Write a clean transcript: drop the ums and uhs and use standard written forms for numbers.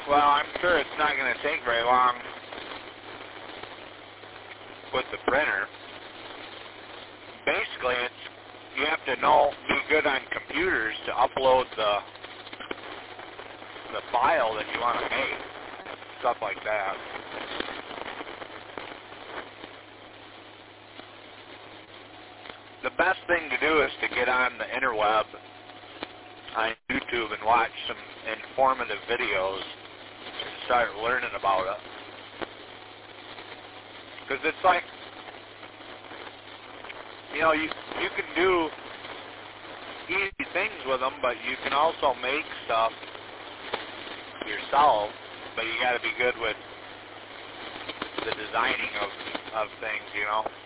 Well, I'm sure it's not going to take very long with the printer. Basically, you have to be good on computers to upload the file that you want to make, stuff like that. The best thing to do is to get on the interweb on YouTube and watch some informative videos and start learning about it. Because it's like, you know, you can do easy things with them, but you can also make stuff yourself, but you got to be good with the designing of things, you know.